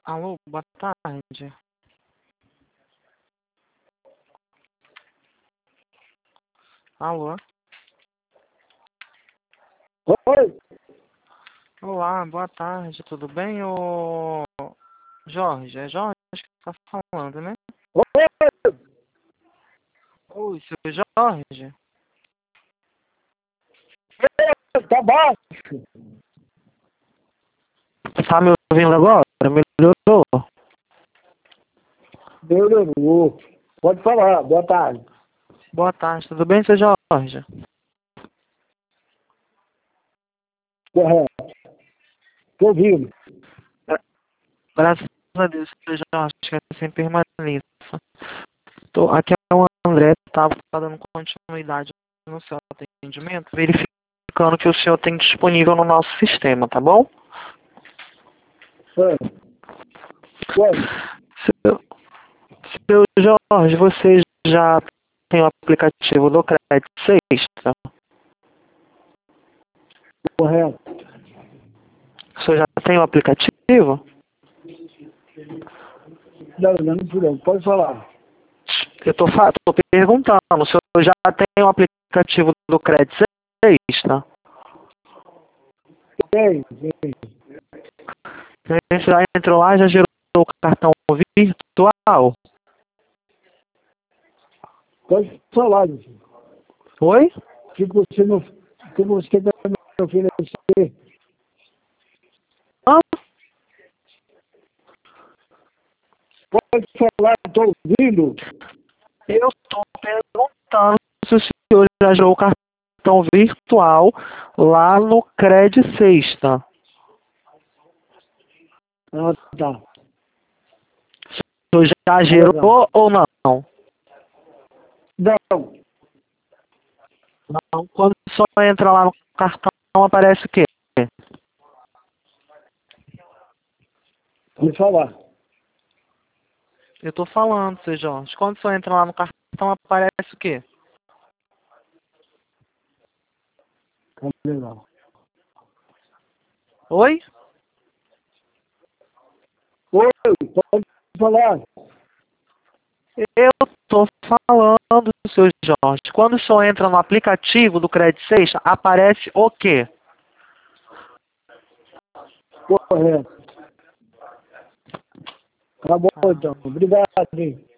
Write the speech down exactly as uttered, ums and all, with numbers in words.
Alô, boa tarde. Alô? Oi, Olá, boa tarde, tudo bem? Ô Jorge, é Jorge que tá falando, né? oi, Oi, seu Jorge. tá baixo. Tá me ouvindo agora? Melhorou? Melhorou. Pode falar, boa tarde. Boa tarde, tudo bem, seu Jorge? Correto. Tô ouvindo. Graças a Deus, seu Jorge, que assim permaneça. Tô, aqui é o André, tá, tá dando continuidade no seu atendimento, verificando que o senhor tem disponível no nosso sistema, tá bom? Oi. Oi. Seu, seu Jorge, você já tem o aplicativo do Crédito Sexta? Correto. O senhor já tem o aplicativo? Não, não, não, não. Pode falar. Eu tô, fa- tô perguntando, o senhor já tem o aplicativo do Crédito Sexta? Tem, tem. Você já entrou lá e já gerou o cartão virtual? Pode falar, meu filho. Oi? O que você não. O que você quer me oferecer? Hã? Pode falar, tô ouvindo. Eu tô perguntando se o senhor já gerou o cartão virtual lá no Crédito Sexta. Ah, tá. O senhor já Tá legal. gerou ou não? Não. Não. Quando só entra lá no cartão, aparece o quê? Pode falar. Eu tô falando, seu Jorge. Quando só entra lá no cartão, aparece o quê? Tá legal. Oi? Oi, pode falar. Eu tô falando, seu Jorge. Quando só entra no aplicativo do Crédito Sexta, aparece o quê? Correto. Tá bom, Tá. então. Obrigado, hein.